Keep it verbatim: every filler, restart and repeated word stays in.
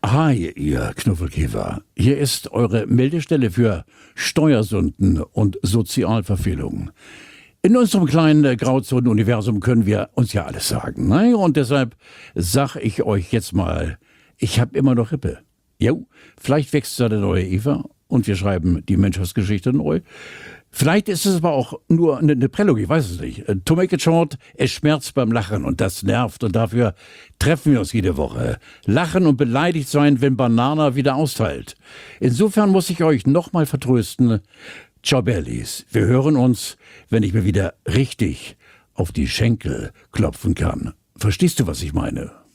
Hi, ihr Knuffelkäfer. Hier ist eure Meldestelle für Steuersünden und Sozialverfehlungen. In unserem kleinen Grauzonen-Universum können wir uns ja alles sagen. Ne? Und deshalb sag ich euch jetzt mal, ich habe immer noch Rippe. Jo, vielleicht wächst da der neue Eva und wir schreiben die Menschheitsgeschichte neu. Vielleicht ist es aber auch nur eine, eine Prellung, ich weiß es nicht. To make it short, es schmerzt beim Lachen und das nervt und dafür treffen wir uns jede Woche. Lachen und beleidigt sein, wenn Banana wieder austeilt. Insofern muss ich euch nochmal vertrösten. Ciao Bellies, wir hören uns, wenn ich mir wieder richtig auf die Schenkel klopfen kann. Verstehst du, was ich meine?